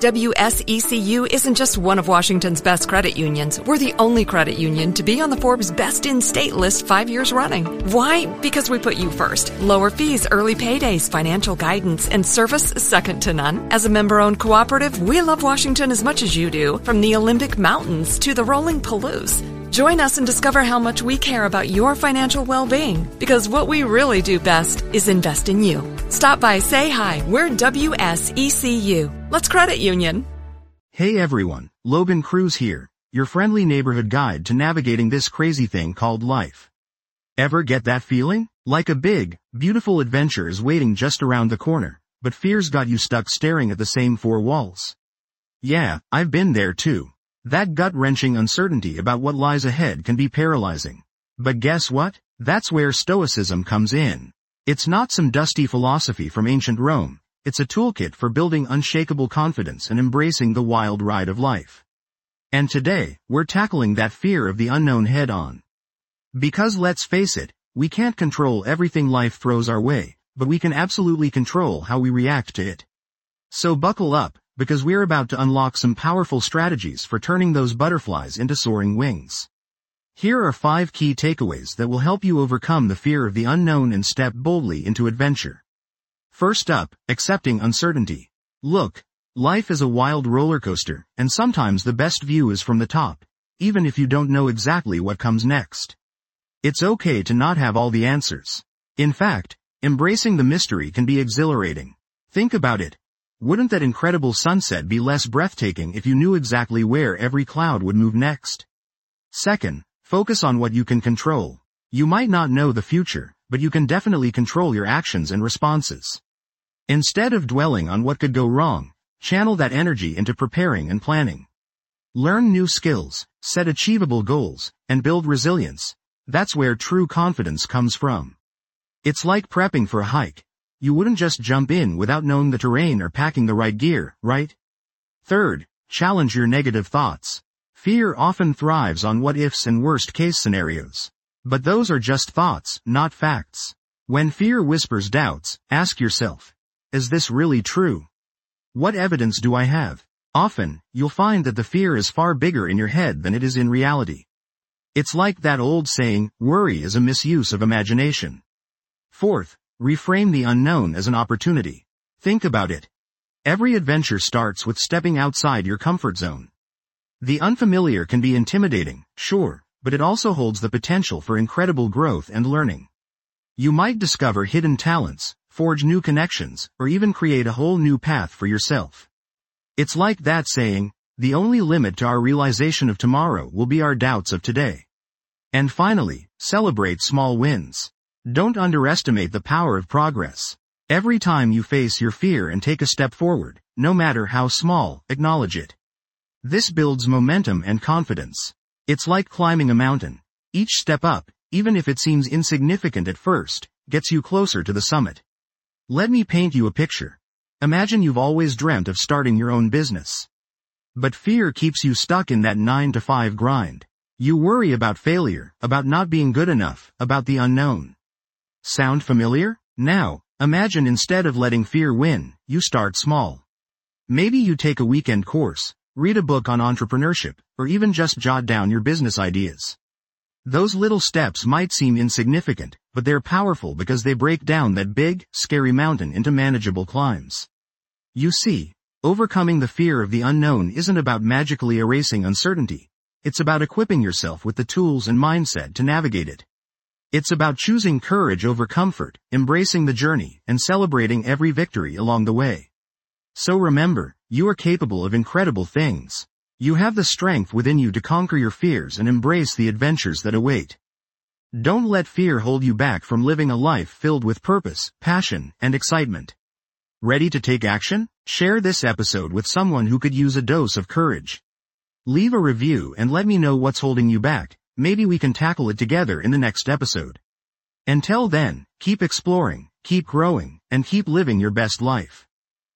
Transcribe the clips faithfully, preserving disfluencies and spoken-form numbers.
W S E C U isn't just one of Washington's best credit unions. We're the only credit union to be on the Forbes Best in State list five years running. Why? Because we put you first. Lower fees, early paydays, financial guidance, and service second to none. As a member-owned cooperative, we love Washington as much as you do, from the Olympic Mountains to the rolling Palouse. Join us and discover how much we care about your financial well-being, because what we really do best is invest in you. Stop by, say hi. We're W S E C U. Let's credit union. Hey everyone, Logan Cruz here, your friendly neighborhood guide to navigating this crazy thing called life. Ever get that feeling? Like a big, beautiful adventure is waiting just around the corner, but fears got you stuck staring at the same four walls. Yeah, I've been there too. That gut-wrenching uncertainty about what lies ahead can be paralyzing. But guess what? That's where Stoicism comes in. It's not some dusty philosophy from ancient Rome. It's a toolkit for building unshakable confidence and embracing the wild ride of life. And today, we're tackling that fear of the unknown head-on. Because let's face it, we can't control everything life throws our way, but we can absolutely control how we react to it. So buckle up, because we're about to unlock some powerful strategies for turning those butterflies into soaring wings. Here are five key takeaways that will help you overcome the fear of the unknown and step boldly into adventure. First up, accepting uncertainty. Look, life is a wild roller coaster, and sometimes the best view is from the top, even if you don't know exactly what comes next. It's okay to not have all the answers. In fact, embracing the mystery can be exhilarating. Think about it. Wouldn't that incredible sunset be less breathtaking if you knew exactly where every cloud would move next? Second, focus on what you can control. You might not know the future, but you can definitely control your actions and responses. Instead of dwelling on what could go wrong, channel that energy into preparing and planning. Learn new skills, set achievable goals, and build resilience. That's where true confidence comes from. It's like prepping for a hike. You wouldn't just jump in without knowing the terrain or packing the right gear, right? Third, challenge your negative thoughts. Fear often thrives on what-ifs and worst-case scenarios. But those are just thoughts, not facts. When fear whispers doubts, ask yourself, is this really true? What evidence do I have? Often, you'll find that the fear is far bigger in your head than it is in reality. It's like that old saying, worry is a misuse of imagination. Fourth, reframe the unknown as an opportunity. Think about it. Every adventure starts with stepping outside your comfort zone. The unfamiliar can be intimidating, sure, but it also holds the potential for incredible growth and learning. You might discover hidden talents, forge new connections, or even create a whole new path for yourself. It's like that saying, the only limit to our realization of tomorrow will be our doubts of today. And finally, celebrate small wins. Don't underestimate the power of progress. Every time you face your fear and take a step forward, no matter how small, acknowledge it. This builds momentum and confidence. It's like climbing a mountain. Each step up, even if it seems insignificant at first, gets you closer to the summit. Let me paint you a picture. Imagine you've always dreamt of starting your own business. But fear keeps you stuck in that nine to five grind. You worry about failure, about not being good enough, about the unknown. Sound familiar? Now, imagine instead of letting fear win, you start small. Maybe you take a weekend course, read a book on entrepreneurship, or even just jot down your business ideas. Those little steps might seem insignificant, but they're powerful because they break down that big, scary mountain into manageable climbs. You see, overcoming the fear of the unknown isn't about magically erasing uncertainty. It's about equipping yourself with the tools and mindset to navigate it. It's about choosing courage over comfort, embracing the journey, and celebrating every victory along the way. So remember, you are capable of incredible things. You have the strength within you to conquer your fears and embrace the adventures that await. Don't let fear hold you back from living a life filled with purpose, passion, and excitement. Ready to take action? Share this episode with someone who could use a dose of courage. Leave a review and let me know what's holding you back. Maybe we can tackle it together in the next episode. Until then, keep exploring, keep growing, and keep living your best life.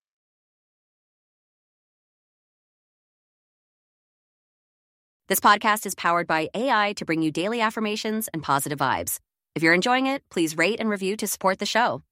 This podcast is powered by A I to bring you daily affirmations and positive vibes. If you're enjoying it, please rate and review to support the show.